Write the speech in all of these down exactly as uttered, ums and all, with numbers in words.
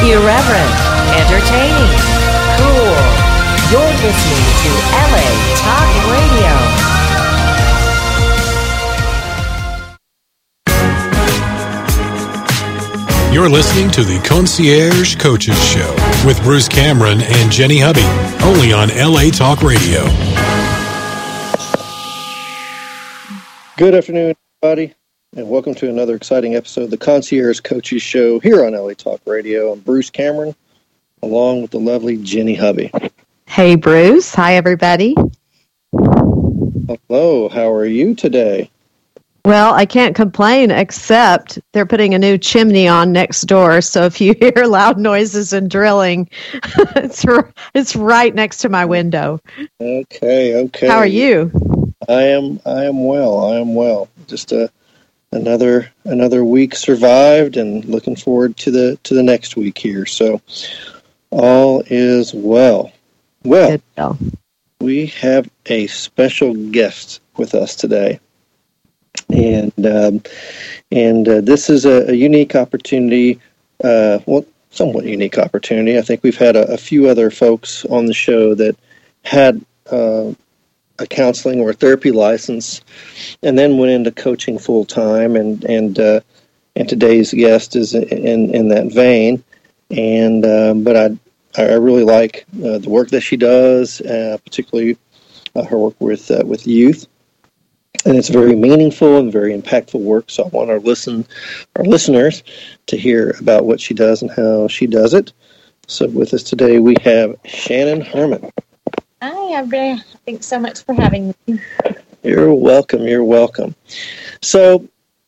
Irreverent, entertaining, cool. You're listening to L A Talk Radio. You're listening to the Concierge Coaches Show with Bruce Cameron and Jenny Hubby, only on L A Talk Radio. Good afternoon, everybody, and welcome to another exciting episode of the Concierge Coaches Show here on L A Talk Radio. I'm Bruce Cameron, along with the lovely Jenny Hubby. Hey, Bruce. Hi, everybody. Hello. How are you today? Well, I can't complain, except they're putting a new chimney on next door. So if you hear loud noises and drilling, it's r- it's right next to my window. Okay. Okay. How are you? I am. I am well. I am well. Just a. Another another week survived, and looking forward to the to the next week here. So all is well. Well, Good. we have a special guest with us today, and um, and uh, this is a, a unique opportunity. Uh, well, somewhat unique opportunity. I think we've had a, a few other folks on the show that had. Uh, a counseling or a therapy license, and then went into coaching full time. And and uh, and today's guest is in in that vein. And uh, but I I really like uh, the work that she does, uh, particularly uh, her work with uh, with youth. And it's very meaningful and very impactful work. So I want our listen our listeners to hear about what she does and how she does it. So with us today we have Shannon Herman. Hi, everybody. Thanks so much for having me. You're welcome. You're welcome. So,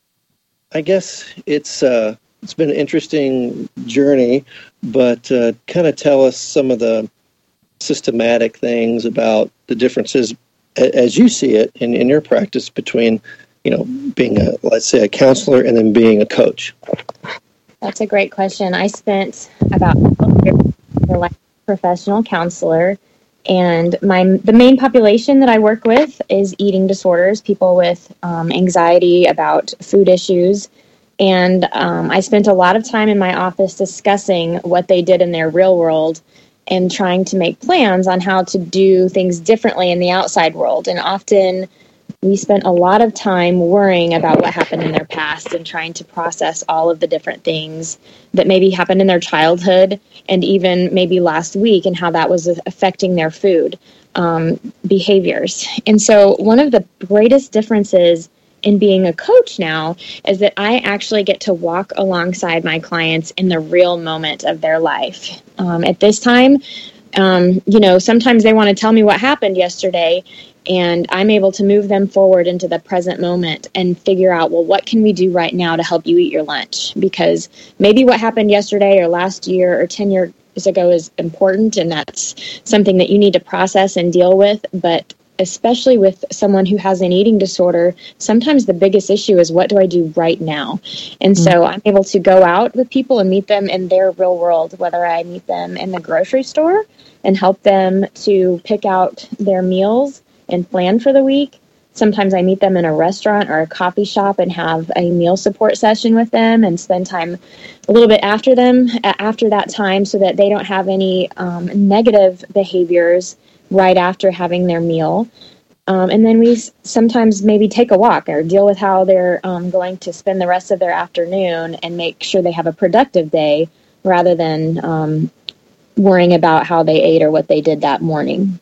I guess it's uh, it's been an interesting journey, but uh, kind of tell us some of the systematic things about the differences, as you see it in, in your practice, between, you know, being a, let's say, a counselor and then being a coach. That's a great question. I spent about twelve years as a licensed professional counselor. And my the main population that I work with is eating disorders, people with um, anxiety about food issues. And um, I spent a lot of time in my office discussing what they did in their real world and trying to make plans on how to do things differently in the outside world. And often we spent a lot of time worrying about what happened in their past and trying to process all of the different things that maybe happened in their childhood and even maybe last week and how that was affecting their food um, behaviors. And so one of the greatest differences in being a coach now is that I actually get to walk alongside my clients in the real moment of their life. Um, at this time, um, you know, sometimes they want to tell me what happened yesterday, and I'm able to move them forward into the present moment and figure out, well, what can we do right now to help you eat your lunch? Because maybe what happened yesterday or last year or ten years ago is important, and that's something that you need to process and deal with. But especially with someone who has an eating disorder, sometimes the biggest issue is, what do I do right now? And mm-hmm. so I'm able to go out with people and meet them in their real world, whether I meet them in the grocery store and help them to pick out their meals and plan for the week. Sometimes I meet them in a restaurant or a coffee shop and have a meal support session with them and spend time a little bit after them, after that time, so that they don't have any um, negative behaviors right after having their meal. Um, and then we sometimes maybe take a walk or deal with how they're um, going to spend the rest of their afternoon and make sure they have a productive day rather than um, worrying about how they ate or what they did that morning.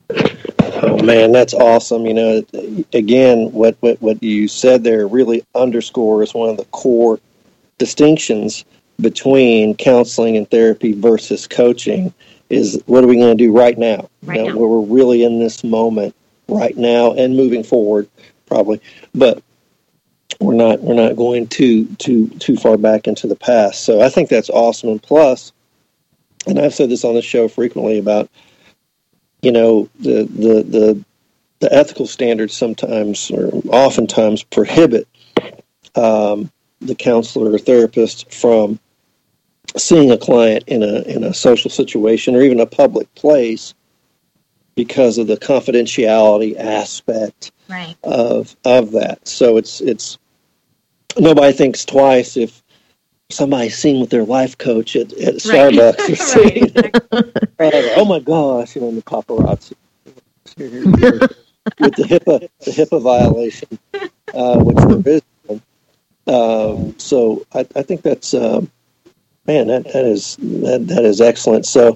Oh, man, that's awesome. You know, again, what, what, what you said there really underscores one of the core distinctions between counseling and therapy versus coaching is, what are we going to do right now? Right you know, now. Where we're really in this moment right now and moving forward, probably. But we're not we're not going too too too far back into the past. So I think that's awesome. And plus, and I've said this on the show frequently about, you know, the, the, the, the ethical standards sometimes or oftentimes prohibit um, the counselor or therapist from seeing a client in a in a social situation or even a public place because of the confidentiality aspect right. of of that. So it's it's nobody thinks twice if somebody seen with their life coach at, at Starbucks. Right. Or something. Right. Oh my gosh, you know, the paparazzi with the HIPAA, the HIPAA violation, uh, which there is. Um, so I, I think that's, um, man, that, that is that, that is excellent. So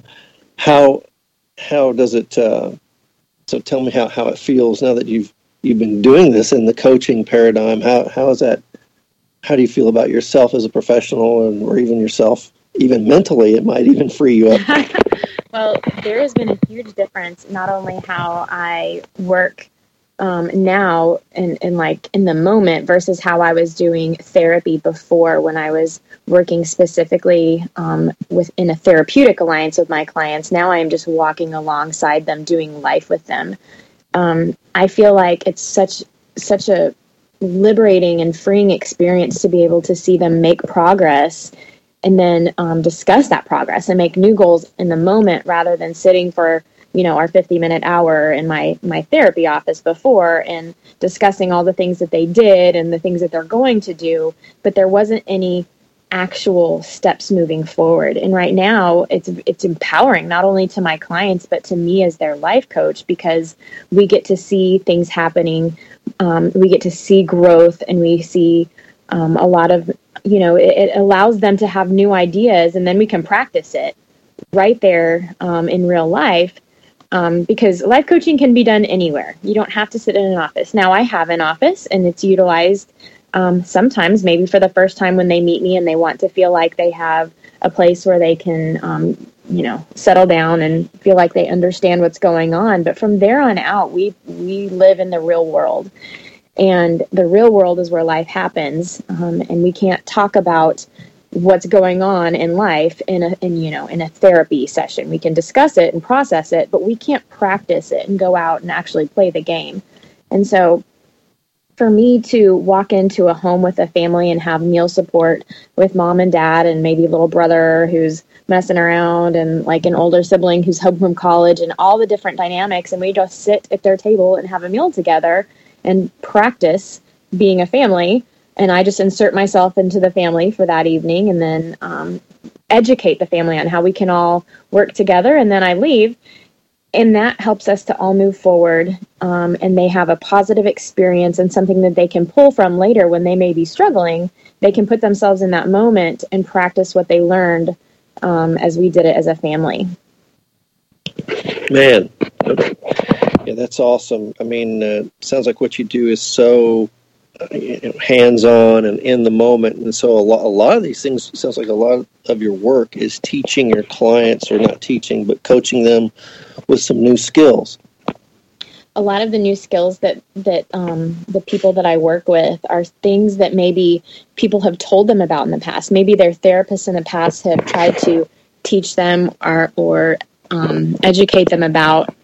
how how does it? Uh, so tell me how, how it feels now that you've you've been doing this in the coaching paradigm. How how is that? How do you feel about yourself as a professional, and or even yourself, even mentally? It might even free you up. Well, there has been a huge difference, not only how I work um, now and, and like in the moment versus how I was doing therapy before, when I was working specifically um, within a therapeutic alliance with my clients. Now I am just walking alongside them, doing life with them. Um, I feel like it's such such a liberating and freeing experience to be able to see them make progress and then um, discuss that progress and make new goals in the moment, rather than sitting for, you know, our fifty minute hour in my, my therapy office before and discussing all the things that they did and the things that they're going to do, but there wasn't any actual steps moving forward. And right now it's, it's empowering, not only to my clients, but to me as their life coach, because we get to see things happening. Um, we get to see growth, and we see um, a lot of, you know, it, it allows them to have new ideas, and then we can practice it right there um, in real life. Um, because life coaching can be done anywhere. You don't have to sit in an office. Now I have an office, and it's utilized um, sometimes, maybe for the first time when they meet me and they want to feel like they have a place where they can, um, you know, settle down and feel like they understand what's going on. But from there on out, we we live in the real world. And the real world is where life happens. Um, and we can't talk about what's going on in life in a, in, you know, in a therapy session. We can discuss it and process it, but we can't practice it and go out and actually play the game. And so for me to walk into a home with a family and have meal support with mom and dad and maybe a little brother who's messing around and like an older sibling who's home from college and all the different dynamics, and we just sit at their table and have a meal together and practice being a family. And I just insert myself into the family for that evening, and then um, educate the family on how we can all work together. And then I leave, and that helps us to all move forward. Um, and they have a positive experience and something that they can pull from later when they may be struggling. They can put themselves in that moment and practice what they learned um, as we did it as a family. Man, yeah, that's awesome. I mean, uh, sounds like what you do is so uh, you know, hands-on and in the moment, and so a lot, a lot of these things, sounds like a lot of your work is teaching your clients, or not teaching, but coaching them with some new skills. A lot of the new skills that that um, the people that I work with are things that maybe people have told them about in the past. Maybe their therapists in the past have tried to teach them or or um, educate them about,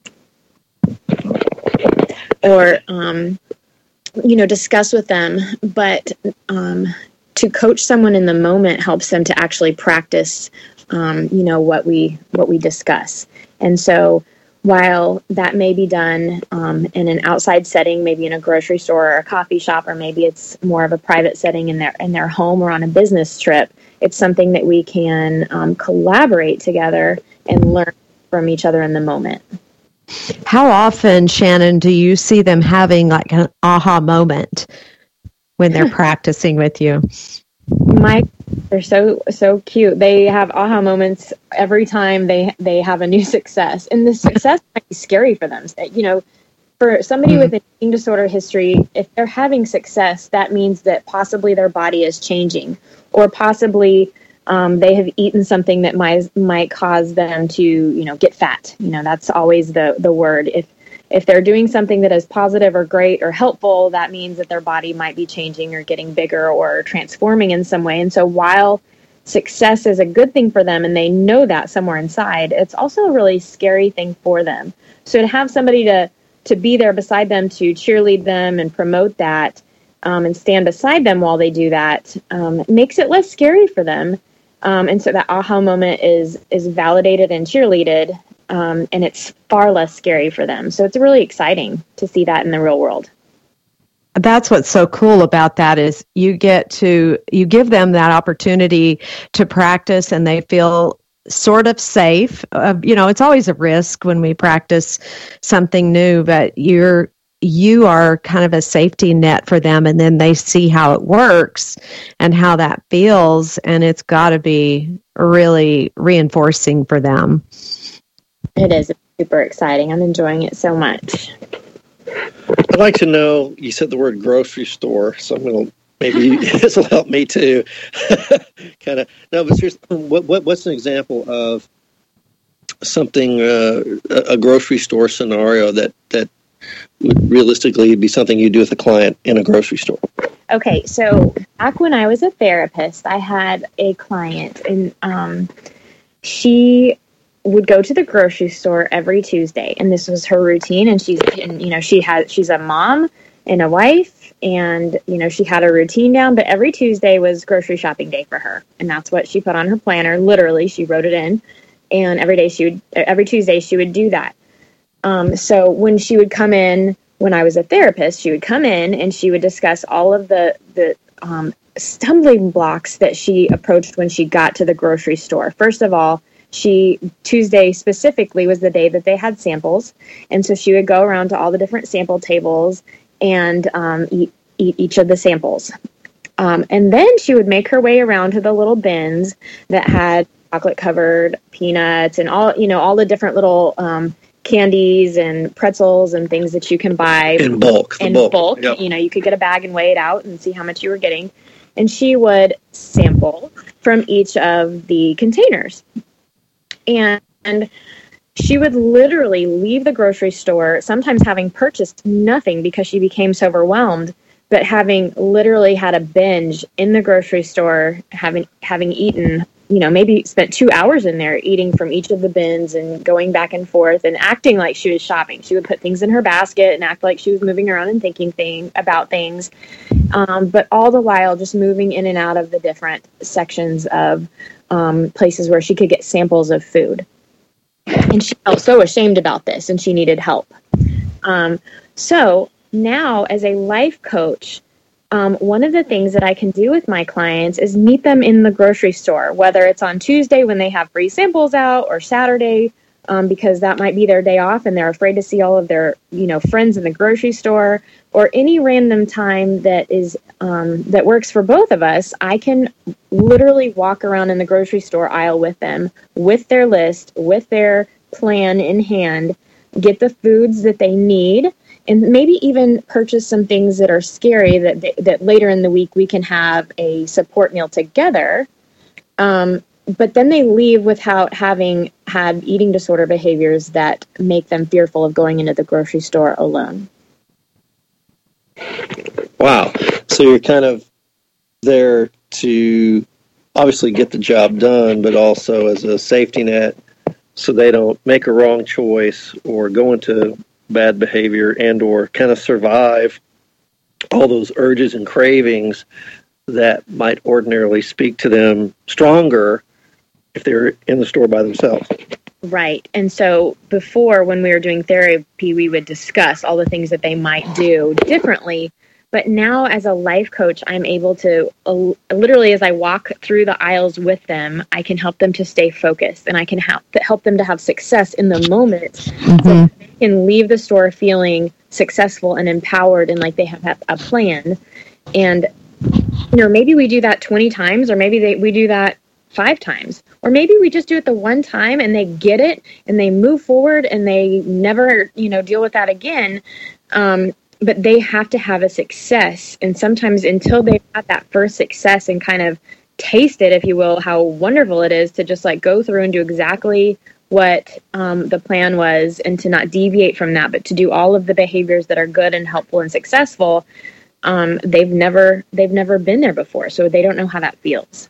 or um, you know, discuss with them. But um, to coach someone in the moment helps them to actually practice, um, you know, what we what we discuss. And so, while that may be done um, in an outside setting, maybe in a grocery store or a coffee shop, or maybe it's more of a private setting in their in their home or on a business trip, it's something that we can um, collaborate together and learn from each other in the moment. How often, Shannon, do you see them having like an aha moment when they're practicing with you? My, they're so so cute. They have aha moments every time they they have a new success, and the success might be scary for them. You know, for somebody mm-hmm. with an eating disorder history, if they're having success, that means that possibly their body is changing, or possibly um, they have eaten something that might might cause them to, you know, get fat. You know, that's always the the word. If If they're doing something that is positive or great or helpful, that means that their body might be changing or getting bigger or transforming in some way. And so while success is a good thing for them and they know that somewhere inside, it's also a really scary thing for them. So to have somebody to, to be there beside them, to cheerlead them and promote that um, and stand beside them while they do that um, makes it less scary for them. Um, and so that aha moment is is validated and cheerleaded. Um, and it's far less scary for them. So it's really exciting to see that in the real world. that's what's so cool about that is you get to, you give them that opportunity to practice and they feel sort of safe. Uh, you know, it's always a risk when we practice something new, but you're, you are kind of a safety net for them, and then they see how it works and how that feels, and it's got to be really reinforcing for them. It is super exciting. I'm enjoying it so much. I'd like to know, you said the word grocery store, so I'm going to, maybe this will help me too. kind of, no, but seriously, what, what, what's an example of something, uh, a grocery store scenario that, that would realistically be something you do with a client in a grocery store? Okay, so back when I was a therapist, I had a client, and um, she would go to the grocery store every Tuesday, and this was her routine. And she's, and, you know, she had, she's a mom and a wife, and you know, she had a routine down. But every Tuesday was grocery shopping day for her, and that's what she put on her planner. Literally, she wrote it in, and every day she would, every Tuesday she would do that. Um, so when she would come in, when I was a therapist, she would come in and she would discuss all of the, the um, stumbling blocks that she approached when she got to the grocery store. First of all, she, Tuesday specifically was the day that they had samples. And so she would go around to all the different sample tables and um, eat, eat each of the samples. Um, and then she would make her way around to the little bins that had chocolate covered peanuts and all, you know, all the different little um, candies and pretzels and things that you can buy in bulk. In bulk. bulk. Yep. You know, you could get a bag and weigh it out and see how much you were getting. And she would sample from each of the containers. And, and she would literally leave the grocery store, sometimes having purchased nothing because she became so overwhelmed, but having literally had a binge in the grocery store, having having eaten, you know, maybe spent two hours in there eating from each of the bins and going back and forth and acting like she was shopping. She would put things in her basket and act like she was moving around and thinking thing about things. Um, but all the while just moving in and out of the different sections of um, places where she could get samples of food. And she felt so ashamed about this and she needed help. Um, so now as a life coach, Um, one of the things that I can do with my clients is meet them in the grocery store, whether it's on Tuesday when they have free samples out or Saturday, um, because that might be their day off and they're afraid to see all of their, you know, friends in the grocery store, or any random time that is um, that works for both of us. I can literally walk around in the grocery store aisle with them, with their list, with their plan in hand, get the foods that they need, and maybe even purchase some things that are scary that they, that later in the week we can have a support meal together. Um, but then they leave without having had eating disorder behaviors that make them fearful of going into the grocery store alone. Wow. So you're kind of there to obviously get the job done, but also as a safety net so they don't make a wrong choice or go into bad behavior and or kind of survive all those urges and cravings that might ordinarily speak to them stronger if they're in the store by themselves. Right. And so before, when we were doing therapy, we would discuss all the things that they might do differently. But now as a life coach, I'm able to uh, literally, as I walk through the aisles with them, I can help them to stay focused, and I can help help them to have success in the moment. Mm-hmm. So they can leave the store feeling successful and empowered and like they have, have a plan. And, you know, maybe we do that twenty times, or maybe they, we do that five times, or maybe we just do it the one time and they get it and they move forward and they never, you know, deal with that again. Um, But they have to have a success. And sometimes until they've got that first success and kind of taste it, if you will, how wonderful it is to just like go through and do exactly what um, the plan was and to not deviate from that, but to do all of the behaviors that are good and helpful and successful, um, they've never they've never been there before. So they don't know how that feels.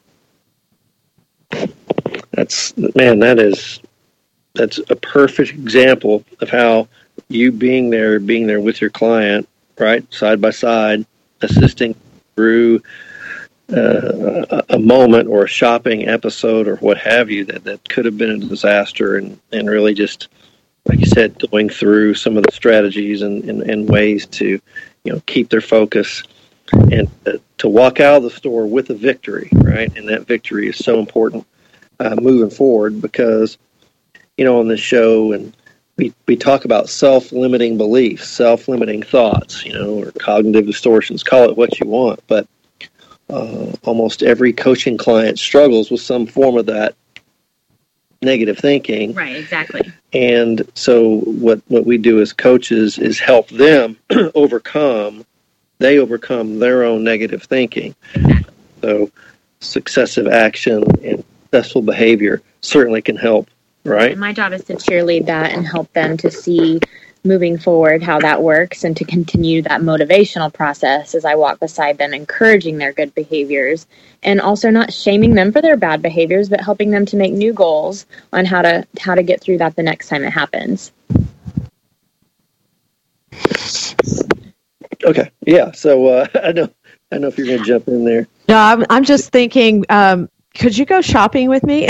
That's, man, that is, that's a perfect example of how you being there, being there with your client, right, side by side, assisting through uh, a, a moment or a shopping episode or what have you that, that could have been a disaster, and, and really just, like you said, going through some of the strategies and, and, and ways to you know, keep their focus and uh, to walk out of the store with a victory, right? And that victory is so important uh, moving forward because, you know, on this show and we, we talk about self-limiting beliefs, self-limiting thoughts, you know, or cognitive distortions, call it what you want, but uh, almost every coaching client struggles with some form of that negative thinking. Right, exactly. And so what, what we do as coaches is help them overcome, they overcome their own negative thinking. Exactly. So successive action and successful behavior certainly can help, right? My job is to cheerlead that and help them to see moving forward how that works and to continue that motivational process as I walk beside them, encouraging their good behaviors and also not shaming them for their bad behaviors, but helping them to make new goals on how to how to get through that the next time it happens. Okay, yeah. So uh, I know I know if you're going to jump in there. No, I'm I'm just thinking. Um, could you go shopping with me?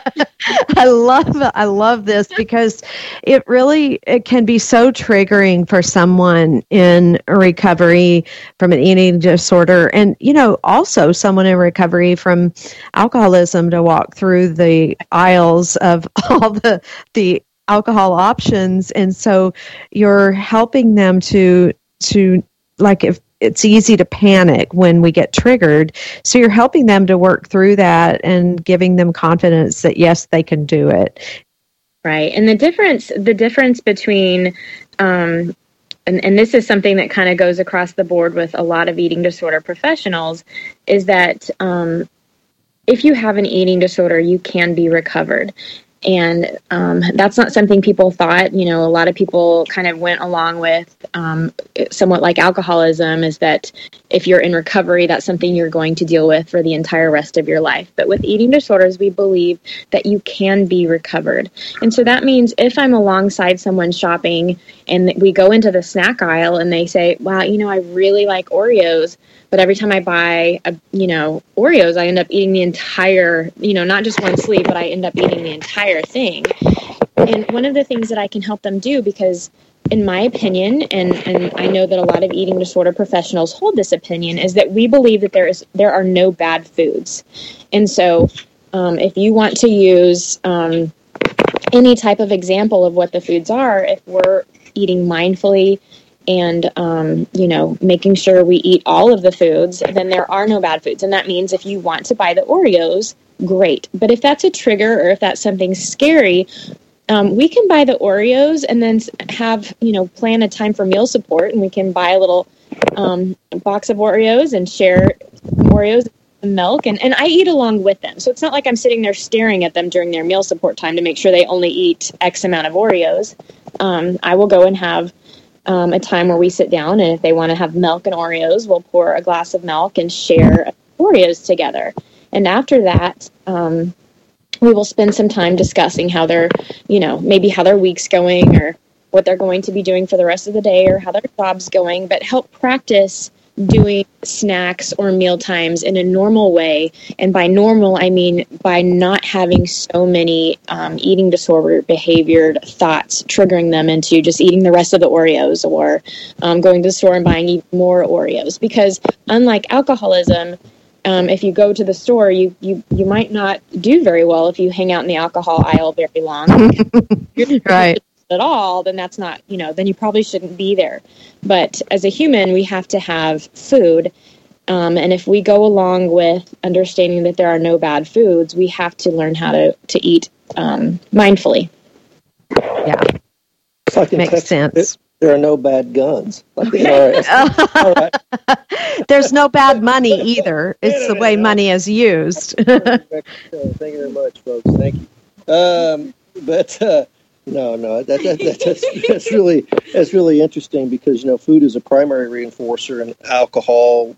I love I love this because it really it can be so triggering for someone in recovery from an eating disorder, and you know also someone in recovery from alcoholism to walk through the aisles of all the the alcohol options, and so you're helping them to to like if. It's easy to panic when we get triggered. So you're helping them to work through that and giving them confidence that, yes, they can do it. Right. And the difference, the difference between, um, and, and this is something that kind of goes across the board with a lot of eating disorder professionals, is that um, if you have an eating disorder, you can be recovered. And um, that's not something people thought. You know, a lot of people kind of went along with um, somewhat like alcoholism, is that if you're in recovery, that's something you're going to deal with for the entire rest of your life. But with eating disorders, we believe that you can be recovered. And so that means if I'm alongside someone shopping and we go into the snack aisle and they say, wow, you know, I really like Oreos, but every time I buy, a, you know, Oreos, I end up eating the entire, you know, not just one sleeve, but I end up eating the entire thing. And one of the things that I can help them do, because in my opinion, and, and I know that a lot of eating disorder professionals hold this opinion, is that we believe that there is there are no bad foods. And so um, if you want to use um, any type of example of what the foods are, if we're eating mindfully, and, um, you know, making sure we eat all of the foods, then there are no bad foods. And that means if you want to buy the Oreos, great. But if that's a trigger or if that's something scary, um, we can buy the Oreos and then have, you know, plan a time for meal support. And we can buy a little um, box of Oreos and share Oreos and milk. And, and I eat along with them. So it's not like I'm sitting there staring at them during their meal support time to make sure they only eat X amount of Oreos. Um, I will go and have Um, a time where we sit down, and if they want to have milk and Oreos, we'll pour a glass of milk and share Oreos together. And after that, um, we will spend some time discussing how they're, you know, maybe how their week's going or what they're going to be doing for the rest of the day or how their job's going, but help practice doing snacks or meal times in a normal way. And by normal, I mean by not having so many um, eating disorder behavior thoughts triggering them into just eating the rest of the Oreos or um, going to the store and buying even more Oreos. Because unlike alcoholism, um, if you go to the store, you, you, you might not do very well if you hang out in the alcohol aisle very long. Right. At all, then that's not, you know, then you probably shouldn't be there. But as a human, we have to have food. Um, and if we go along with understanding that there are no bad foods, we have to learn how to, to eat um, mindfully. Yeah. It's like in Makes Texas, sense. it- there are no bad guns. Like the I R S. All right. There's no bad money either. It's the way money is used. Thank you very much, folks. Thank you. Um, but uh, no, no, that, that, that, that's that's really that's really interesting because you know food is a primary reinforcer, and alcohol,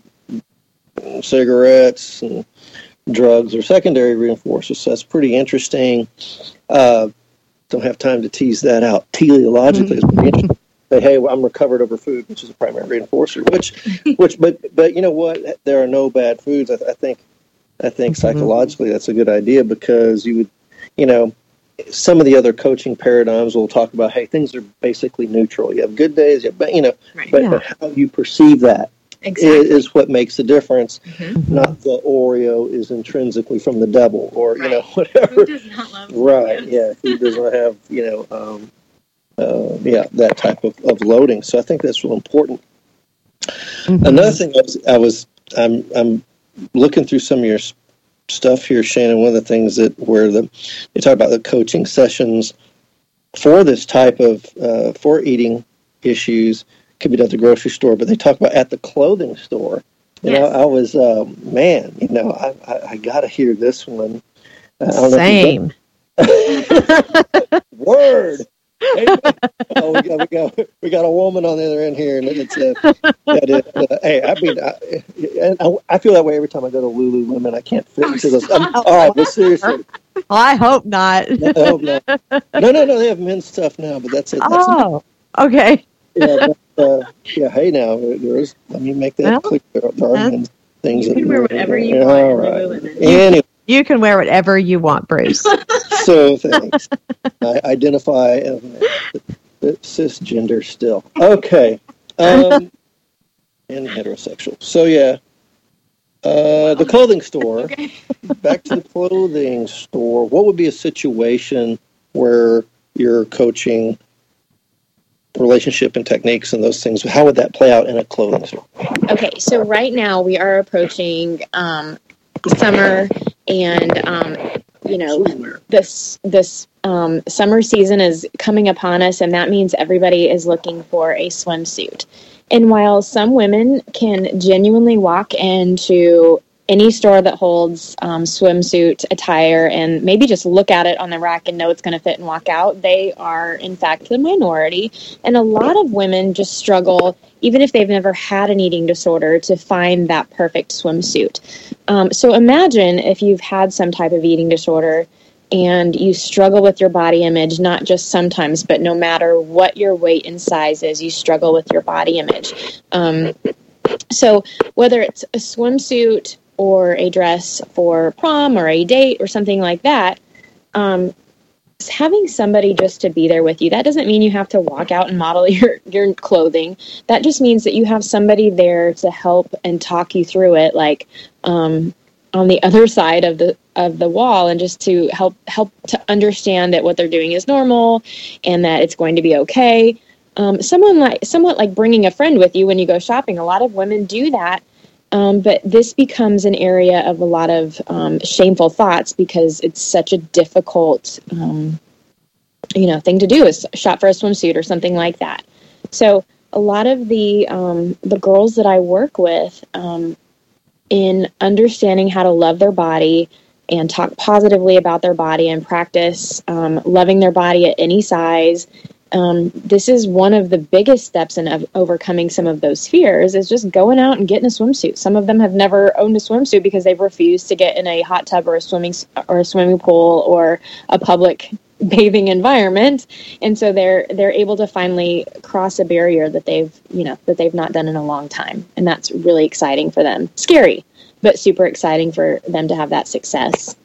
cigarettes, and drugs are secondary reinforcers. So that's pretty interesting. Uh, don't have time to tease that out teleologically. Mm-hmm. It's pretty interesting. Say, hey, well, I'm recovered over food, which is a primary reinforcer. Which, which, but but you know what? There are no bad foods. I, I think I think mm-hmm. psychologically that's a good idea because you would, you know. some of the other coaching paradigms will talk about, hey, things are basically neutral. You have good days, you, have, you know, Right. but, Yeah. but how you perceive that Exactly. is, is what makes the difference. Mhm. Not the Oreo is intrinsically from the devil, or you know, Right. whatever. Who does not love Right? Oreos? Yeah, who does not have you know, um, uh, yeah, that type of, of loading. So I think that's real important. Mhm. Another thing I was, I was I'm I'm looking through some of your s- stuff here, Shannon. One of the things that where the you talk about the coaching sessions for this type of uh, for eating issues could be done at the grocery store, but they talk about at the clothing store. You know, Yes. I was uh, man. You know, I I, I got to hear this one. I don't know if you've Same. Word. Amen. Oh, we got we got we got a woman on the other end here, and it's uh, that is, uh, hey, I mean, I, and I, I feel that way every time I go to Lululemon. I can't fit into those. I'm, all right, but seriously, I hope not. I hope not. No, no, no. They have men's stuff now, but that's it. That's Oh, okay. yeah, but, uh, yeah. Hey, now there is. Let me make that Well, clear. There, there are uh, men's things. You that can wear whatever you yeah, want all in right. Lululemon. Anyway, You can wear whatever you want, Bruce. so thanks. I identify as cisgender still. Okay. Um, and heterosexual. So, yeah. Uh, the clothing store. Okay. Back to the clothing store. What would be a situation where you're coaching relationship and techniques and those things? How would that play out in a clothing store? Okay, so right now we are approaching um, summer, and um, you know this this um, summer season is coming upon us, and that means everybody is looking for a swimsuit. And while some women can genuinely walk into any store that holds um, swimsuit attire and maybe just look at it on the rack and know it's going to fit and walk out, they are, in fact, the minority. And a lot of women just struggle, even if they've never had an eating disorder, to find that perfect swimsuit. Um, so imagine if you've had some type of eating disorder and you struggle with your body image, not just sometimes, but no matter what your weight and size is, you struggle with your body image. Um, so whether it's a swimsuit or a dress for prom or a date or something like that, um, having somebody just to be there with you, that doesn't mean you have to walk out and model your, your clothing. That just means that you have somebody there to help and talk you through it, like um, on the other side of the of the wall, and just to help help to understand that what they're doing is normal and that it's going to be okay. Um, someone like somewhat like bringing a friend with you when you go shopping. A lot of women do that. Um, but this becomes an area of a lot of um, shameful thoughts because it's such a difficult, um, you know, thing to do is shop for a swimsuit or something like that. So a lot of the um, the girls that I work with um, in understanding how to love their body and talk positively about their body and practice um, loving their body at any size. Um, this is one of the biggest steps in of overcoming some of those fears, is just going out and getting a swimsuit. Some of them have never owned a swimsuit because they've refused to get in a hot tub or a swimming or a swimming pool or a public bathing environment, and so they're they're able to finally cross a barrier that they've you know that they've not done in a long time, and that's really exciting for them. Scary, but super exciting for them to have that success.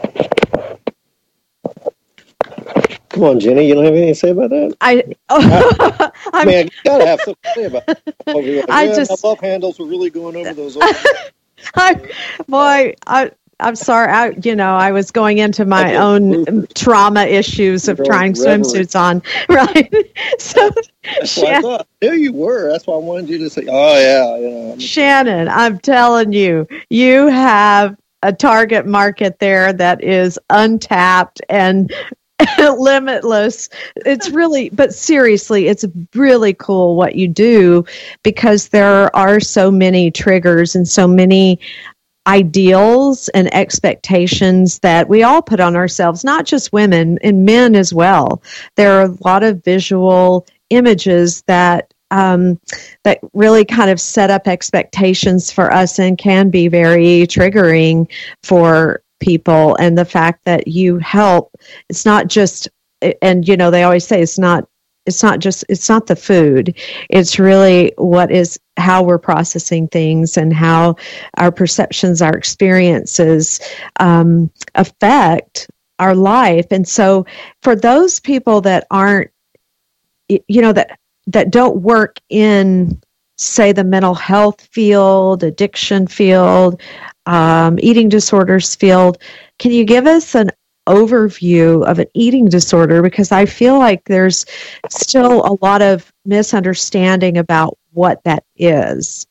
Come on, Jenny. You don't have anything to say about that? I, oh, I mean, you gotta have something to say about it. Like, I yeah, just- my love handles were really going over those. Over- I, boy, I, I'm sorry. I, you know, I was going into my Okay, own Rupert. trauma issues of You're trying reverie. swimsuits on, right? So, That's what I Shan- thought. I knew you were. That's why I wanted you to say, "Oh yeah, you know." I'm- Shannon, I'm telling you, you have a target market there that is untapped and limitless. It's really, but seriously, it's really cool what you do, because there are so many triggers and so many ideals and expectations that we all put on ourselves, not just women, and men as well. There are a lot of visual images that um, that really kind of set up expectations for us and can be very triggering for people. And the fact that you help, it's not just, and you know, they always say it's not It's not just, it's not the food. It's really what is, how we're processing things and how our perceptions, our experiences um, affect our life. And so for those people that aren't, you know, that, that don't work in, say, the mental health field, addiction field, um, eating disorders field, can you give us an overview of an eating disorder? Because I feel like there's still a lot of misunderstanding about what that is.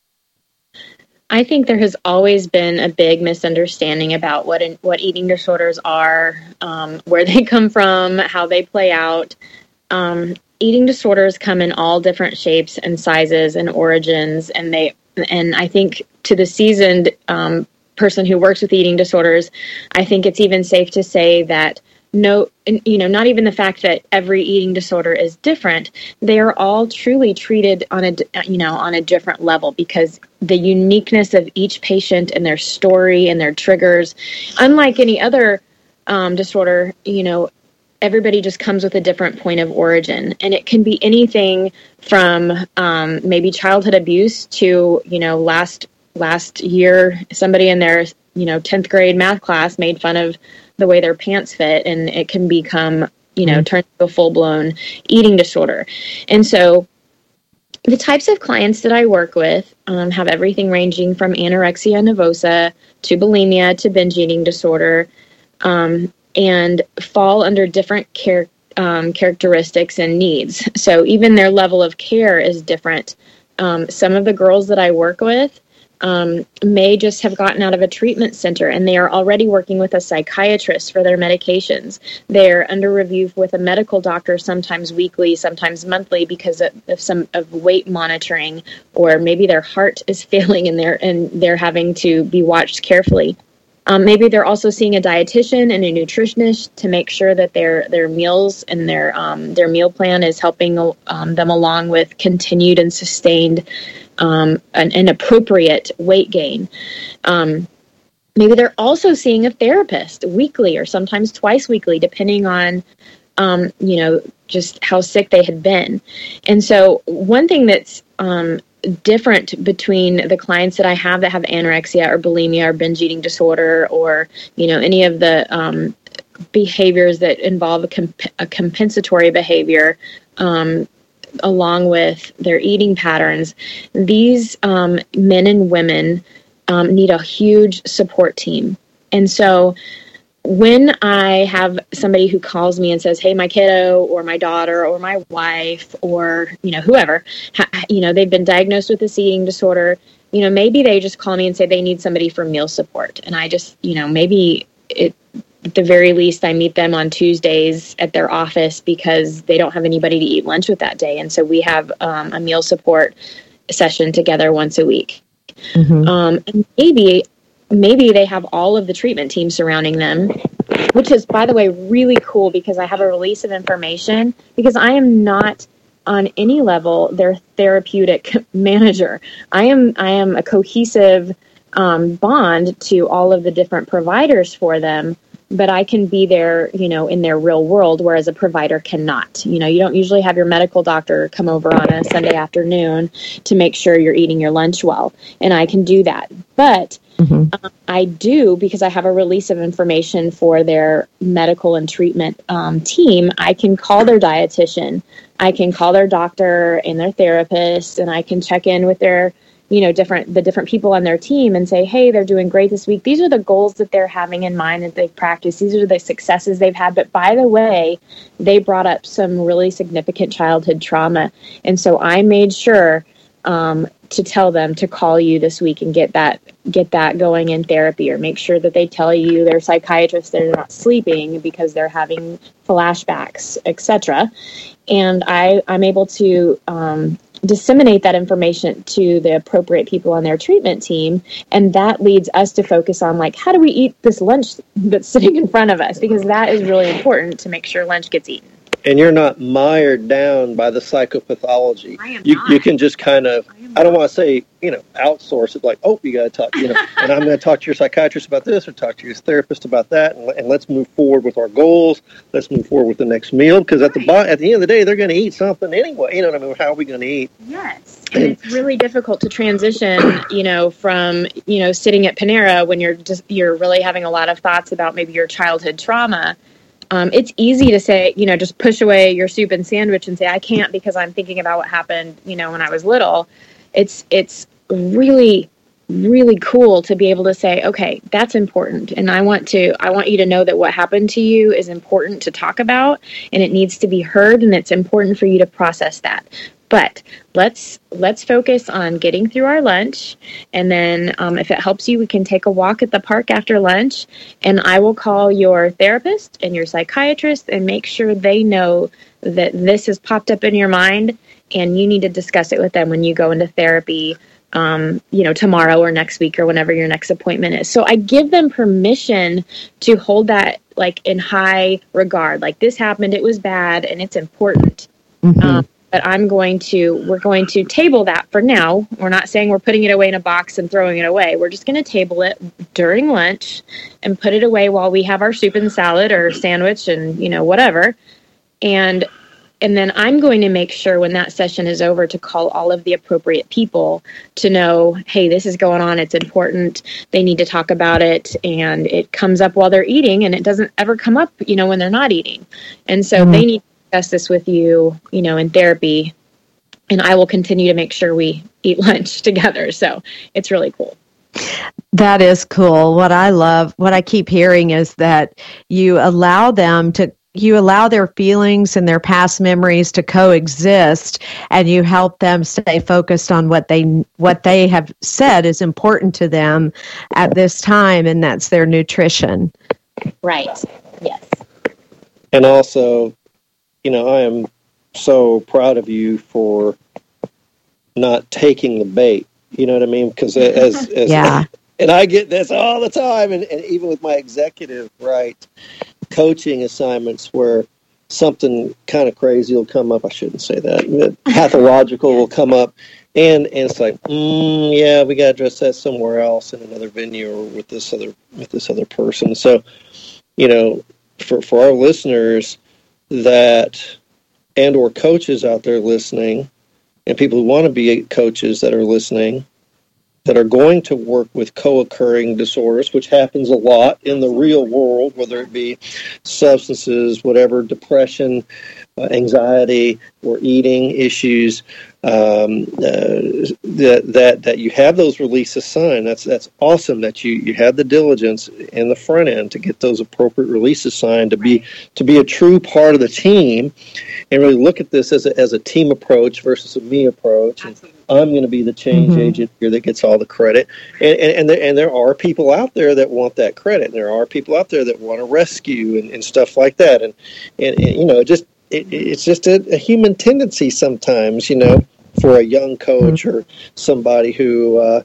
I think there has always been a big misunderstanding about what in, what eating disorders are, um, where they come from, how they play out. Um, eating disorders come in all different shapes and sizes and origins, and they and I think to the seasoned um, person who works with eating disorders, I think it's even safe to say that no, you know, not even the fact that every eating disorder is different, they are all truly treated on a, you know, on a different level, because the uniqueness of each patient and their story and their triggers, unlike any other um, disorder, you know, everybody just comes with a different point of origin. And it can be anything from um, maybe childhood abuse to, you know, last last year, somebody in their, you know, tenth grade math class made fun of the way their pants fit, and it can become, you know, turn into a full-blown eating disorder. And so the types of clients that I work with um, have everything ranging from anorexia nervosa to bulimia to binge eating disorder, um, and fall under different care, um, characteristics and needs. So even their level of care is different. Um, some of the girls that I work with Um, may just have gotten out of a treatment center, and they are already working with a psychiatrist for their medications. They're under review with a medical doctor, sometimes weekly, sometimes monthly, because of, of some of weight monitoring, or maybe their heart is failing and they're and they're having to be watched carefully. Um, maybe they're also seeing a dietitian and a nutritionist to make sure that their their meals and their um, their meal plan is helping um, them along with continued and sustained Um, an, an appropriate weight gain. Um, maybe they're also seeing a therapist weekly or sometimes twice weekly, depending on, um, you know, just how sick they had been. And so one thing that's um, different between the clients that I have that have anorexia or bulimia or binge eating disorder, or, you know, any of the um, behaviors that involve a, comp- a compensatory behavior, um, along with their eating patterns, these um, men and women um, need a huge support team. And so when I have somebody who calls me and says, hey, my kiddo or my daughter or my wife or, you know, whoever, ha- you know, they've been diagnosed with this eating disorder, you know, maybe they just call me and say they need somebody for meal support. And I just, you know, maybe it, at the very least, I meet them on Tuesdays at their office because they don't have anybody to eat lunch with that day. And so we have um, a meal support session together once a week. Mm-hmm. Um, and maybe, maybe they have all of the treatment team surrounding them, which is, by the way, really cool, because I have a release of information, because I am not on any level their therapeutic manager. I am, I am a cohesive um, bond to all of the different providers for them. But I can be there, you know, in their real world, whereas a provider cannot. You know, you don't usually have your medical doctor come over on a Sunday afternoon to make sure you're eating your lunch well. And I can do that. But mm-hmm. um, I do, because I have a release of information for their medical and treatment um, team, I can call their dietitian. I can call their doctor and their therapist, and I can check in with their you know, different, the different people on their team and say, hey, they're doing great this week. These are the goals that they're having in mind that they've practiced. These are the successes they've had. But by the way, they brought up some really significant childhood trauma. And so I made sure um, to tell them to call you this week and get that, get that going in therapy, or make sure that they tell you, their psychiatrist, they're not sleeping because they're having flashbacks, et cetera. And I, I'm able to, um, disseminate that information to the appropriate people on their treatment team. And that leads us to focus on, like, how do we eat this lunch that's sitting in front of us? Because that is really important to make sure lunch gets eaten. And you're not mired down by the psychopathology. I am you, not. You can just kind of, I, I don't want to say, you know, outsource it, like, oh, you got to talk, you know, and I'm going to talk to your psychiatrist about this or talk to your therapist about that, and, and let's move forward with our goals. Let's move forward with the next meal, because at the at the end of the day, they're going to eat something anyway. You know what I mean? How are we going to eat? Yes. And it's really difficult to transition, you know, from, you know, sitting at Panera when you're just, you're really having a lot of thoughts about maybe your childhood trauma, um, it's easy to say, you know, just push away your soup and sandwich and say, I can't because I'm thinking about what happened, you know, when I was little. It's, it's really, really cool to be able to say, okay, that's important. And I want to, I want you to know that what happened to you is important to talk about, and it needs to be heard, and it's important for you to process that. But let's let's focus on getting through our lunch, and then um, if it helps you, we can take a walk at the park after lunch, and I will call your therapist and your psychiatrist and make sure they know that this has popped up in your mind, and you need to discuss it with them when you go into therapy, um, you know, tomorrow or next week or whenever your next appointment is. So I give them permission to hold that like in high regard. Like, this happened, it was bad, and it's important. Mm-hmm. Um, But I'm going to, we're going to table that for now. We're not saying we're putting it away in a box and throwing it away. We're just going to table it during lunch and put it away while we have our soup and salad or sandwich and, you know, whatever. And and then I'm going to make sure when that session is over to call all of the appropriate people to know, hey, this is going on. It's important. They need to talk about it. And it comes up while they're eating, and it doesn't ever come up, you know, when they're not eating. And so mm-hmm. they need discuss this with you, you know, in therapy, and I will continue to make sure we eat lunch together. So it's really cool. That is cool. What I love, what I keep hearing is that you allow them to, you allow their feelings and their past memories to coexist, and you help them stay focused on what they, what they have said is important to them at this time, and that's their nutrition. Right. Yes. And also, you know, I am so proud of you for not taking the bait. You know what I mean? Because as, as yeah. and I get this all the time, and, and even with my executive, right, coaching assignments where something kind of crazy will come up. I shouldn't say that. Pathological will come up, and, and it's like, mm, yeah, we got to address that somewhere else in another venue or with this other with this other person. So, you know, for for our listeners that, and or coaches out there listening, and people who want to be coaches that are listening, that are going to work with co-occurring disorders, which happens a lot in the real world, whether it be substances, whatever, depression, uh, anxiety, or eating issues, um, uh, that that that you have those releases signed. That's that's awesome that you, you had the diligence in the front end to get those appropriate releases signed, to be to be a true part of the team, and really look at this as a, as a team approach versus a me approach. And I'm going to be the change mm-hmm. agent here that gets all the credit. And and, and, there, and there are people out there that want that credit. And there are people out there that want to rescue and, and stuff like that. And, and, and you know, just it, it's just a, a human tendency sometimes, you know, for a young coach mm-hmm. or somebody who uh,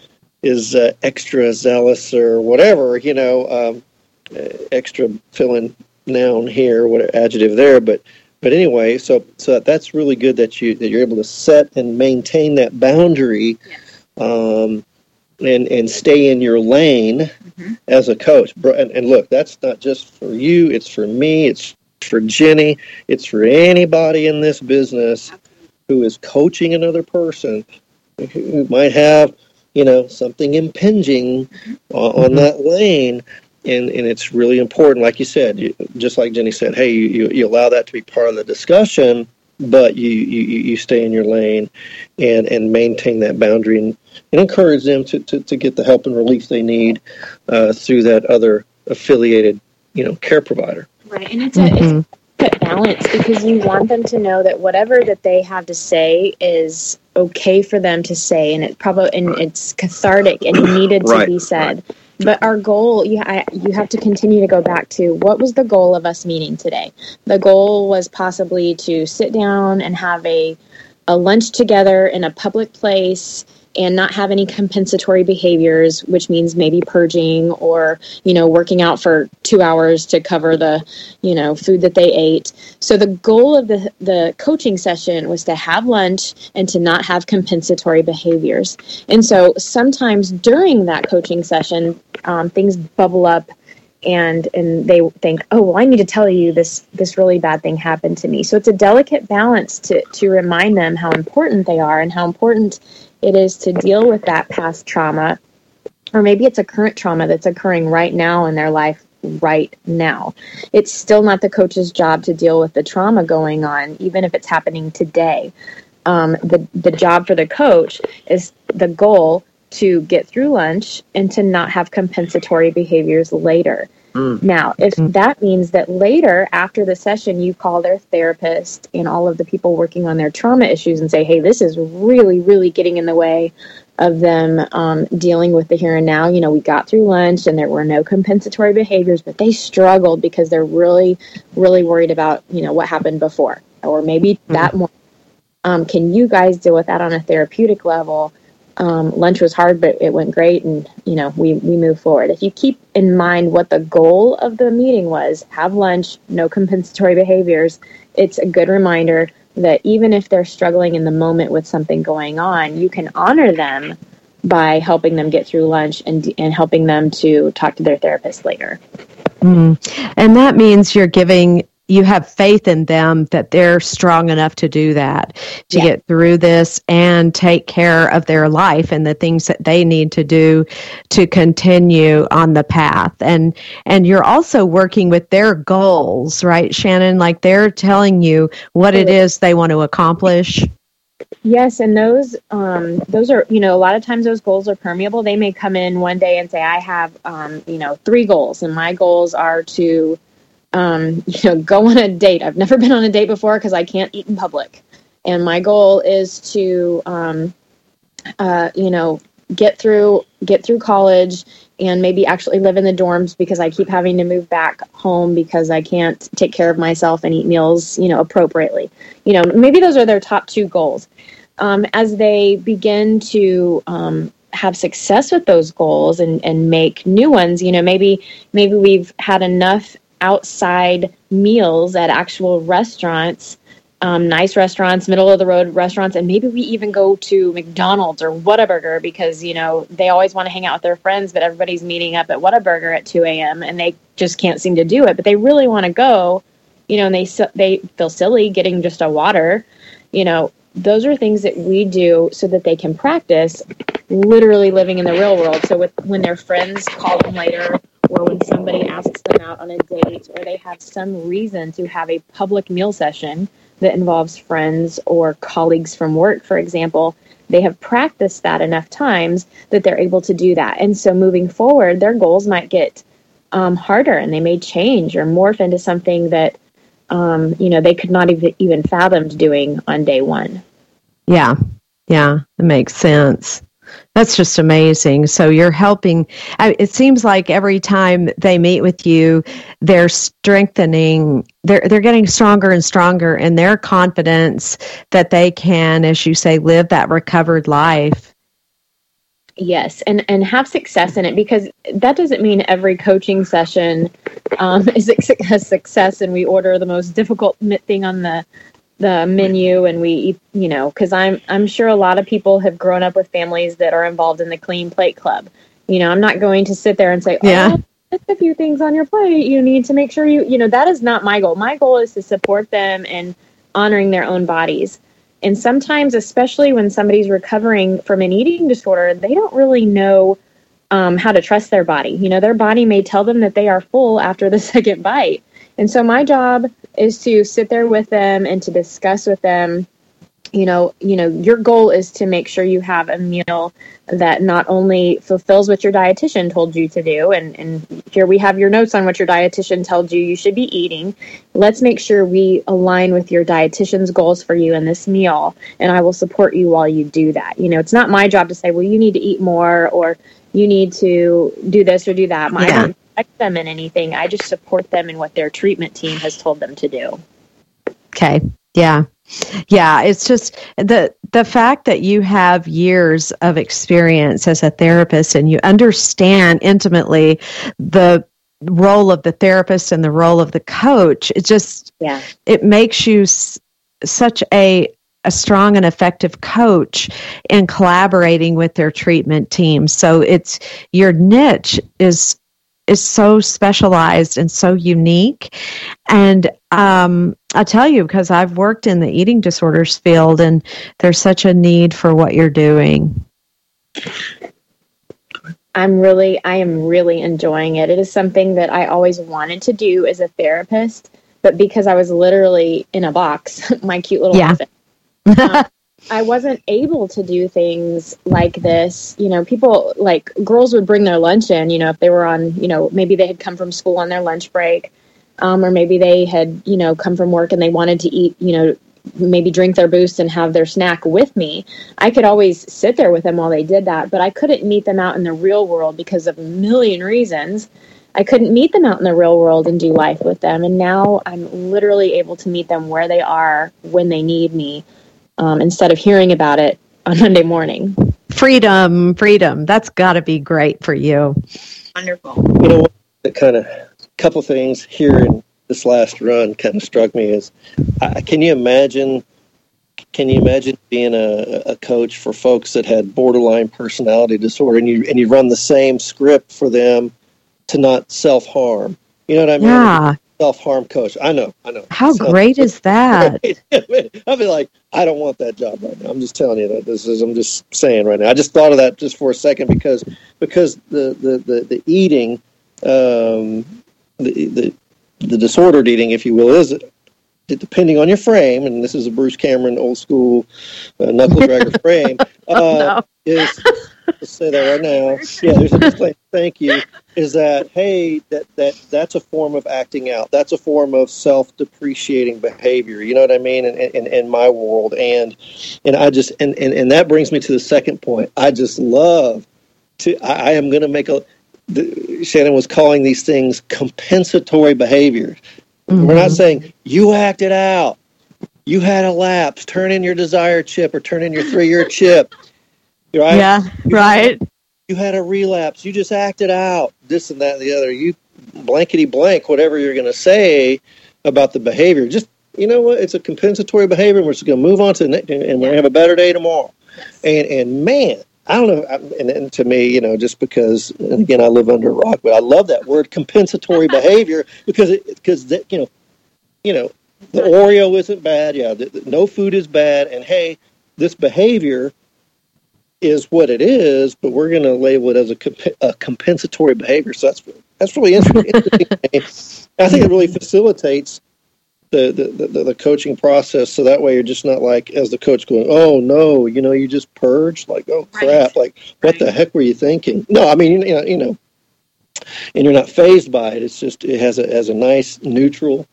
is uh, extra zealous or whatever, you know, um, extra fill-in noun here, what adjective there, but But anyway, so so that's really good that you that you're able to set and maintain that boundary, um, and and stay in your lane mm-hmm. as a coach. And, and look, that's not just for you; it's for me, it's for Jenny, it's for anybody in this business who is coaching another person who might have, you know, something impinging mm-hmm. on, on that lane. And, and it's really important, like you said, you, just like Jenny said, hey, you, you, you allow that to be part of the discussion, but you, you, you stay in your lane and, and maintain that boundary and, and encourage them to, to, to get the help and relief they need uh, through that other affiliated, you know, care provider. Right, and it's a, mm-hmm. it's a balance, because you want them to know that whatever that they have to say is okay for them to say, and it probably and it's cathartic and needed to right. be said. Right. But our goal, you, I, you have to continue to go back to, what was the goal of us meeting today? The goal was possibly to sit down and have a, a lunch together in a public place and not have any compensatory behaviors, which means maybe purging or, you know, working out for two hours to cover the, you know, food that they ate. So the goal of the, the coaching session was to have lunch and to not have compensatory behaviors. And so sometimes during that coaching session, um, things bubble up and and they think, oh, well, I need to tell you this this really bad thing happened to me. So it's a delicate balance to, to remind them how important they are and how important it is to deal with that past trauma, or maybe it's a current trauma that's occurring right now in their life right now. It's still not the coach's job to deal with the trauma going on, even if it's happening today. Um, the, the job for the coach is the goal to get through lunch and to not have compensatory behaviors later. Mm. Now, if mm. that means that later after the session, you call their therapist and all of the people working on their trauma issues and say, hey, this is really, really getting in the way of them um, dealing with the here and now. You know, we got through lunch and there were no compensatory behaviors, but they struggled because they're really, really worried about, you know, what happened before, or maybe mm. that more. Um, can you guys deal with that on a therapeutic level? Um, lunch was hard, but it went great, and you know we we move forward. If you keep in mind what the goal of the meeting was, have lunch, no compensatory behaviors, it's a good reminder that even if they're struggling in the moment with something going on, you can honor them by helping them get through lunch and and helping them to talk to their therapist later. Mm. And that means you're giving. You have faith in them that they're strong enough to do that, to yeah. get through this and take care of their life and the things that they need to do to continue on the path. And and you're also working with their goals, right, Shannon? Like they're telling you what it is they want to accomplish. Yes, and those um, those are, you know, a lot of times those goals are permeable. They may come in one day and say, I have, um, you know, three goals, and my goals are to Um, you know, go on a date. I've never been on a date before because I can't eat in public. And my goal is to, um, uh, you know, get through, get through college and maybe actually live in the dorms because I keep having to move back home because I can't take care of myself and eat meals, you know, appropriately. You know, maybe those are their top two goals. Um, as they begin to, um, have success with those goals and, and make new ones, you know, maybe, maybe we've had enough outside meals at actual restaurants, um, nice restaurants, middle of the road restaurants, and maybe we even go to McDonald's or Whataburger because, you know, they always want to hang out with their friends, but everybody's meeting up at Whataburger at two a.m. and they just can't seem to do it, but they really want to go, you know, and they they feel silly getting just a water. You know, those are things that we do so that they can practice literally living in the real world. So with when their friends call them later, or when somebody asks them out on a date, or they have some reason to have a public meal session that involves friends or colleagues from work, for example, they have practiced that enough times that they're able to do that. And so moving forward, their goals might get um, harder, and they may change or morph into something that, um, you know, they could not even, even fathom doing on day one. Yeah, yeah, it makes sense. That's just amazing. So you're helping. It seems like every time they meet with you, they're strengthening. They're they're getting stronger and stronger in their confidence that they can, as you say, live that recovered life. Yes, and and have success in it, because that doesn't mean every coaching session um, is a success and we order the most difficult thing on the the menu and we eat, you know, because I'm I'm sure a lot of people have grown up with families that are involved in the Clean Plate Club. You know, I'm not going to sit there and say, oh, yeah. there's a few things on your plate. You need to make sure you, you know, that is not my goal. My goal is to support them in honoring their own bodies. And sometimes, especially when somebody's recovering from an eating disorder, they don't really know um, how to trust their body. You know, their body may tell them that they are full after the second bite. And so my job is to sit there with them and to discuss with them, you know, you know, your goal is to make sure you have a meal that not only fulfills what your dietitian told you to do, and, and here we have your notes on what your dietitian told you you should be eating. Let's make sure we align with your dietitian's goals for you in this meal, and I will support you while you do that. You know, it's not my job to say, well, you need to eat more, or you need to do this or do that. My yeah. don't affect them in anything. I just support them in what their treatment team has told them to do. Okay. Yeah. Yeah. It's just the, the fact that you have years of experience as a therapist and you understand intimately the role of the therapist and the role of the coach. It just, yeah. it makes you s- such a, a strong and effective coach in collaborating with their treatment team. So it's, your niche is is so specialized and so unique. And um, I'll tell you, because I've worked in the eating disorders field, and there's such a need for what you're doing. I'm really, I am really enjoying it. It is something that I always wanted to do as a therapist, but because I was literally in a box, my cute little Yeah. office, um, I wasn't able to do things like this. You know, people, like, girls would bring their lunch in, you know, if they were on, you know, maybe they had come from school on their lunch break, um, or maybe they had, you know, come from work and they wanted to eat, you know, maybe drink their boost and have their snack with me. I could always sit there with them while they did that, but I couldn't meet them out in the real world because of a million reasons. I couldn't meet them out in the real world and do life with them. And now I'm literally able to meet them where they are when they need me, um, instead of hearing about it on Monday morning. Freedom, freedom. That's got to be great for you. Wonderful. You know, the kind of couple things here in this last run kind of struck me is, uh, can you imagine? Can you imagine being a, a coach for folks that had borderline personality disorder, and you and you run the same script for them to not self harm? You know what I mean? Yeah. Self harm coach. I know. I know. How So- great is that? I'll be like, I don't want that job right now. I'm just telling you that this is. I'm just saying right now. I just thought of that just for a second because because the the the, the eating, um, the the the disordered eating, if you will, is depending on your frame, and this is a Bruce Cameron old school uh, knuckle dragger frame. Uh, no. Is let's say that right now. Yeah, there's a disclaimer. Thank you. Is that hey that that that's a form of acting out. That's a form of self-depreciating behavior. You know what I mean? In, in, in my world, and and I just and, and, and that brings me to the second point. I just love to. I, I am going to make a. The, Shannon was calling these things compensatory behaviors. Mm-hmm. We're not saying you acted out, you had a lapse, turn in your desire chip or turn in your three-year chip. Right? Yeah, you right. Had, you had a relapse. You just acted out. This and that and the other. You blankety blank, whatever you're going to say about the behavior. Just, you know what? It's a compensatory behavior. And we're just going to move on to the next, and we're going to have a better day tomorrow. Yes. And and man, I don't know. And, and to me, you know, just because, and again, I live under a rock, but I love that word compensatory behavior because it, because that, you know, you know, the Oreo isn't bad. Yeah, the, the, no food is bad. And hey, this behavior is what it is, but we're going to label it as a, comp- a compensatory behavior. So that's that's really interesting. I think it really facilitates the, the, the, the coaching process. So that way you're just not like, as the coach going, oh no, you know, you just purged, like, oh crap, right. like what right. the heck were you thinking? No, I mean, you know, you know, and you're not fazed by it. It's just, it has a, has a nice neutral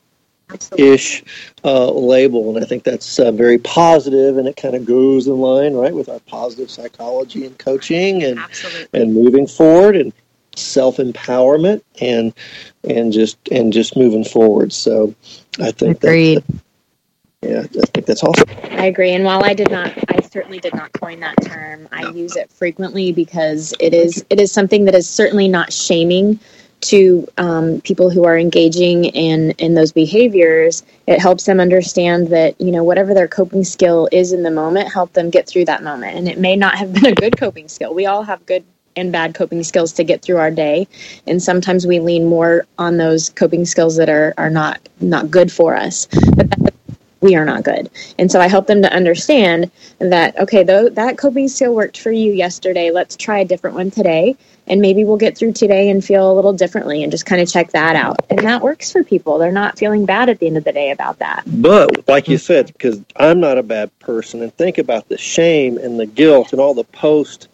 ish uh, label, and I think that's uh, very positive, and it kind of goes in line, right, with our positive psychology and coaching, and Absolutely. and moving forward, and self empowerment, and and just and just moving forward. So, I think Agreed. That, yeah, I think that's awesome. I agree, and while I did not, I certainly did not coin that term. I use it frequently because it is it is something that is certainly not shaming to um, people who are engaging in, in those behaviors. It helps them understand that, you know, whatever their coping skill is in the moment, help them get through that moment. And it may not have been a good coping skill. We all have good and bad coping skills to get through our day. And sometimes we lean more on those coping skills that are, are not, not good for us. But that, we are not good. And so I help them to understand that, okay, though that coping skill worked for you yesterday, let's try a different one today. And maybe we'll get through today and feel a little differently and just kind of check that out. And that works for people. They're not feeling bad at the end of the day about that. But like you said, because I'm not a bad person, and think about the shame and the guilt and all the post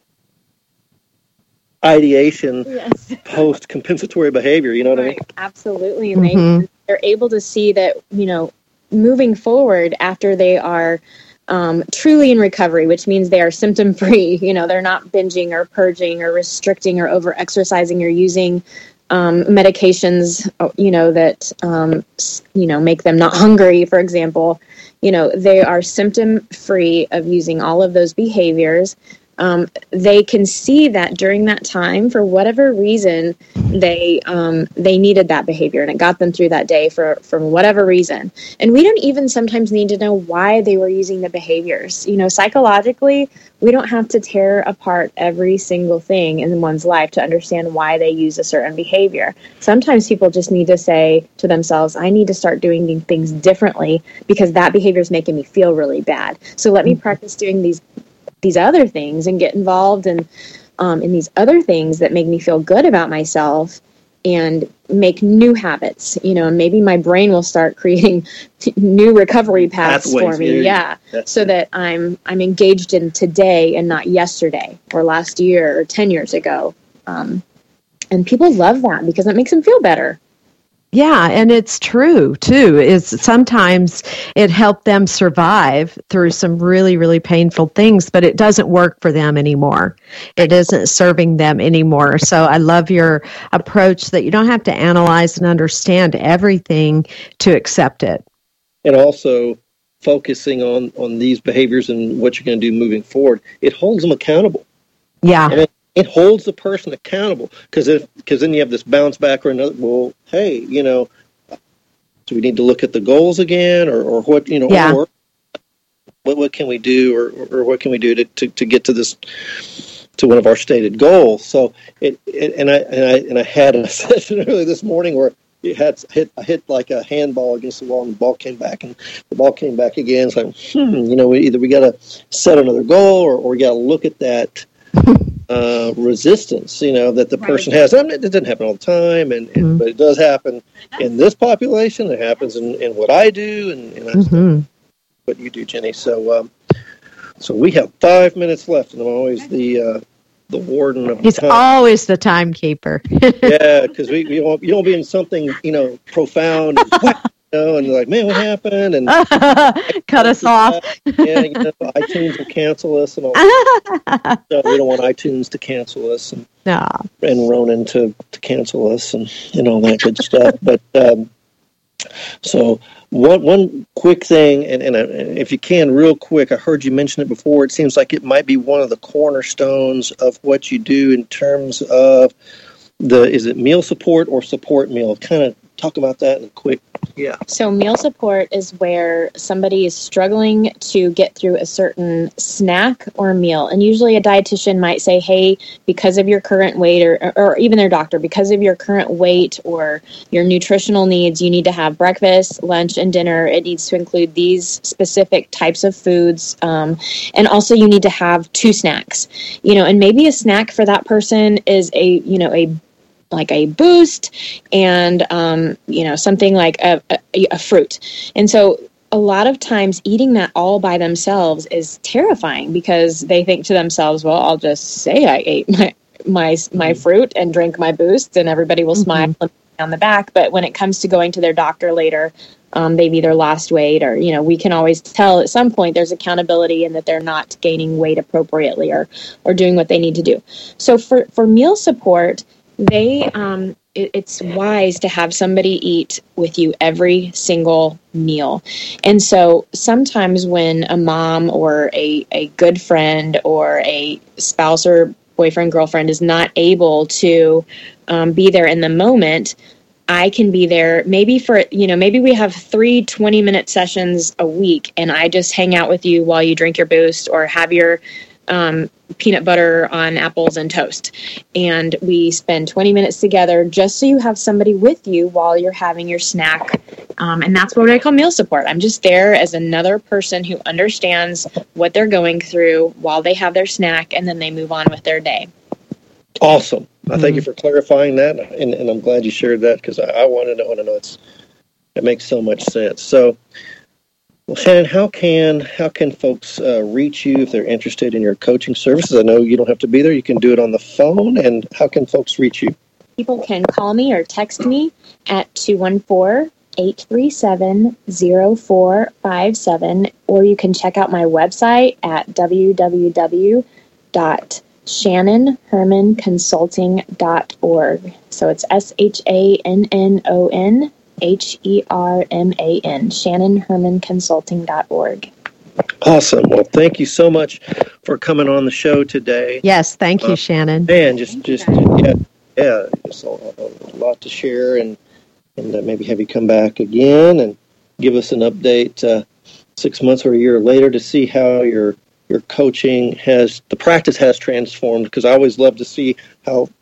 ideation, yes. post compensatory behavior. You know what right. I mean? Absolutely. And mm-hmm. they, they're able to see that, you know, moving forward after they are Um, truly in recovery, which means they are symptom free. You know, they're not binging or purging or restricting or over exercising or using um, medications, you know, that, um, you know, make them not hungry, for example. You know, they are symptom free of using all of those behaviors. Um, they can see that during that time, for whatever reason, they um, they needed that behavior, and it got them through that day for, for whatever reason. And we don't even sometimes need to know why they were using the behaviors. You know, psychologically, we don't have to tear apart every single thing in one's life to understand why they use a certain behavior. Sometimes people just need to say to themselves, I need to start doing things differently because that behavior is making me feel really bad. So let me practice doing these these other things and get involved in, um, in these other things that make me feel good about myself and make new habits, you know, and maybe my brain will start creating t- new recovery paths Pathways, for me. yeah. Yeah. So that I'm, I'm engaged in today and not yesterday or last year or ten years ago. Um, and people love that because it makes them feel better. Yeah, and it's true, too, is sometimes it helped them survive through some really, really painful things, but it doesn't work for them anymore. It isn't serving them anymore. So I love your approach that you don't have to analyze and understand everything to accept it. And also focusing on, on these behaviors and what you're going to do moving forward, it holds them accountable. Yeah. I mean, it holds the person accountable because if because then you have this bounce back or another. Well, hey, you know, do we need to look at the goals again, or, or what you know, yeah. or what what can we do, or, or what can we do to, to, to get to this to one of our stated goals? So it, it and I and I and I had a session earlier this morning where it had hit I hit like a handball against the wall, and the ball came back, and the ball came back again. It's like, hmm, you know, either we got to set another goal, or, or we got to look at that. Uh, resistance, you know, that the person right. has. I mean, it doesn't happen all the time, and, and mm-hmm. but it does happen in this population. It happens in, in what I do, and, and mm-hmm. what you do, Jenny. So, um, so we have five minutes left, and I'm always the uh, the warden of the He's time. always the timekeeper. Yeah, because we you won't you don't be in something you know profound. And, what? You know, and they're like, man, what happened? And cut us off. Yeah, you know, iTunes will cancel us, and all that. So we don't want iTunes to cancel us, and no. and Ronan to, to cancel us, and, and all that good stuff. But um, so one one quick thing, and, and, and if you can, real quick, I heard you mention it before. It seems like it might be one of the cornerstones of what you do in terms of the is it meal support or support meal? Kind of talk about that in a quick. Yeah. So meal support is where somebody is struggling to get through a certain snack or meal. And usually a dietitian might say, hey, because of your current weight, or, or even their doctor, because of your current weight or your nutritional needs, you need to have breakfast, lunch, and dinner. It needs to include these specific types of foods. Um, and also you need to have two snacks, you know, and maybe a snack for that person is a, you know, a like a Boost and, um, you know, something like a, a, a fruit. And so a lot of times eating that all by themselves is terrifying because they think to themselves, well, I'll just say I ate my, my, my fruit and drink my Boost and everybody will smile mm-hmm. on the back. But when it comes to going to their doctor later, um, they've either lost weight or, you know, we can always tell at some point there's accountability and that they're not gaining weight appropriately or, or doing what they need to do. So for, for meal support, They, um, it, it's wise to have somebody eat with you every single meal. And so sometimes when a mom or a, a good friend or a spouse or boyfriend, girlfriend is not able to um, be there in the moment, I can be there maybe for, you know, maybe we have three twenty-minute sessions a week and I just hang out with you while you drink your Boost or have your um, peanut butter on apples and toast. And we spend twenty minutes together just so you have somebody with you while you're having your snack. Um, and that's what I call meal support. I'm just there as another person who understands what they're going through while they have their snack and then they move on with their day. Awesome. I thank Mm-hmm. you for clarifying that. And, and I'm glad you shared that because I, I want to know, I know it's, it makes so much sense. So, well, Shannon, how can how can folks uh, reach you if they're interested in your coaching services? I know you don't have to be there. You can do it on the phone. And how can folks reach you? People can call me or text me at two one four, eight three seven, zero four five seven, or you can check out my website at w w w dot shannon herman consulting dot org. So it's S H A N N O N H E R M A N, shannon herman consulting dot org. Awesome. Well, thank you so much for coming on the show today. Yes, thank you, uh, Shannon. Man, just, just yeah, yeah, just a, a lot to share, and and uh, maybe have you come back again and give us an update uh, six months or a year later to see how your your coaching has, the practice has transformed, because I always love to see how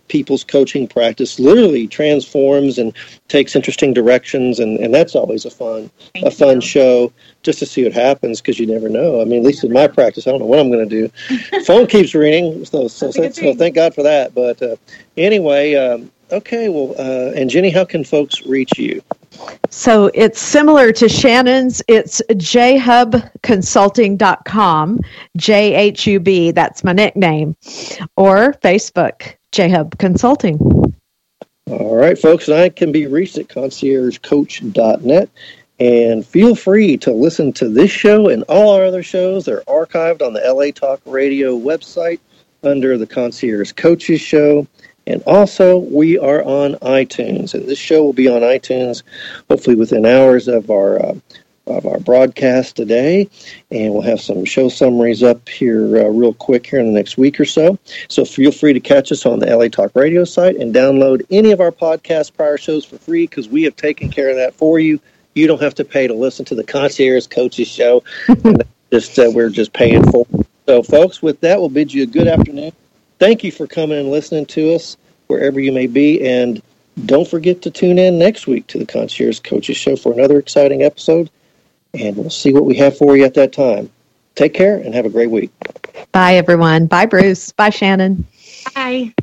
people's coaching practice literally transforms and takes interesting directions, and, and that's always a fun Thank a fun you. show just to see what happens, because you never know. I mean, at least in my practice, I don't know what I'm going to do. Phone keeps ringing, so so, so, so thank God for that. But uh, anyway, um, okay, well, uh, and Jenny, how can folks reach you? So it's similar to Shannon's. It's j hub consulting dot com, J H U B, that's my nickname, or Facebook, J-Hub Consulting. All right, folks, and I can be reached at concierge coach dot net. And feel free to listen to this show and all our other shows. They're archived on the L A Talk Radio website under the Concierge Coaches Show. And also, we are on iTunes, and this show will be on iTunes hopefully within hours of our uh, of our broadcast today. And we'll have some show summaries up here uh, real quick here in the next week or so. So feel free to catch us on the L A Talk Radio site and download any of our podcast prior shows for free, because we have taken care of that for you. You don't have to pay to listen to the Concierge Coaches Show. just uh, we're just paying for it. So, folks, with that, we'll bid you a good afternoon. Thank you for coming and listening to us wherever you may be, and don't forget to tune in next week to the Concierge Coaches Show for another exciting episode, and we'll see what we have for you at that time. Take care and have a great week. Bye, everyone. Bye, Bruce. Bye, Shannon. Bye.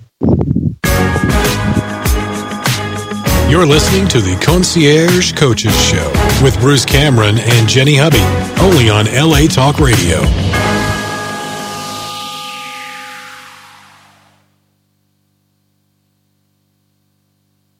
You're listening to the Concierge Coaches Show with Bruce Cameron and Jenny Hubby, only on L A Talk Radio.